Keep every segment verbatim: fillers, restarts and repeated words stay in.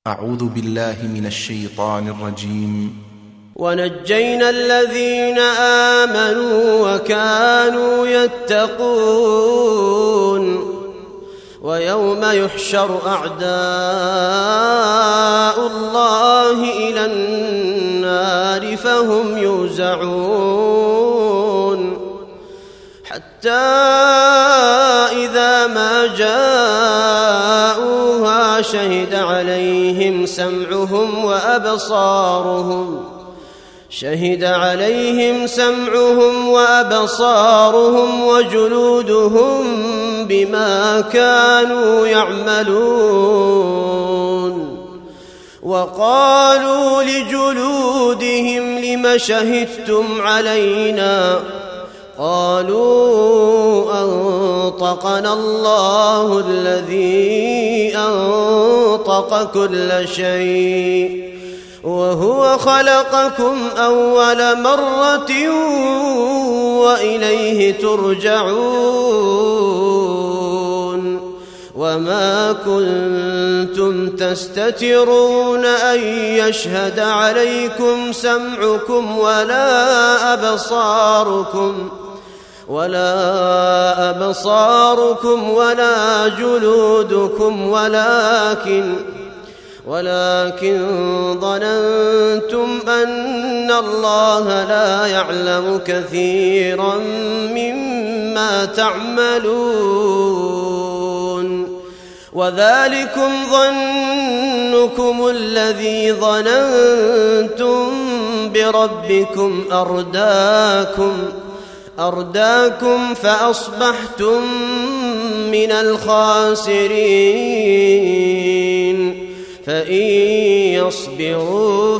أعوذ بالله من الشيطان الرجيم. ونجينا الذين آمنوا وكانوا يتقون ويوم يحشر أعداء الله إلى النار فهم يوزعون حتى إذا ما جاءوها شهد عليهم سمعهم وأبصارهم شهد عليهم سمعهم وأبصارهم وجلودهم بما كانوا يعملون وقالوا لجلودهم لم شهدتم علينا قالوا أنطقنا الله الذي أنطق كل شيء وهو خلقكم أول مرة وإليه ترجعون وما كنتم تستترون أن يشهد عليكم سمعكم ولا أبصاركم ولا أبصاركم ولا جلودكم ولكن ولكن ظننتم أن الله لا يعلم كثيرا مما تعملون وذلكم ظنكم الذي ظننتم بربكم أرداكم أرداكم فأصبحتم من الخاسرين فإن يصبروا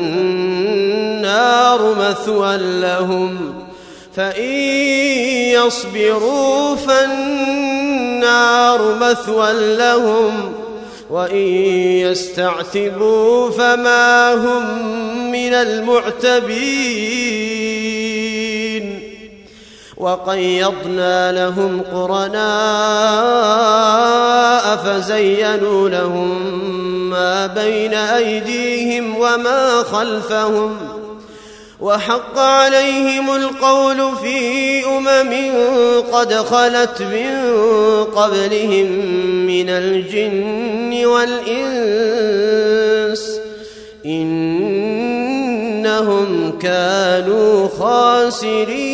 فالنار مثوى لهم فإن يصبروا فالنار مثوى لهم وإن يستعتبوا فما هم من المعتبين وقيضنا لهم قرناء فزينوا لهم ما بين أيديهم وما خلفهم وحق عليهم القول في أمم قد خلت من قبلهم من الجن والإنس إنهم كانوا خاسرين.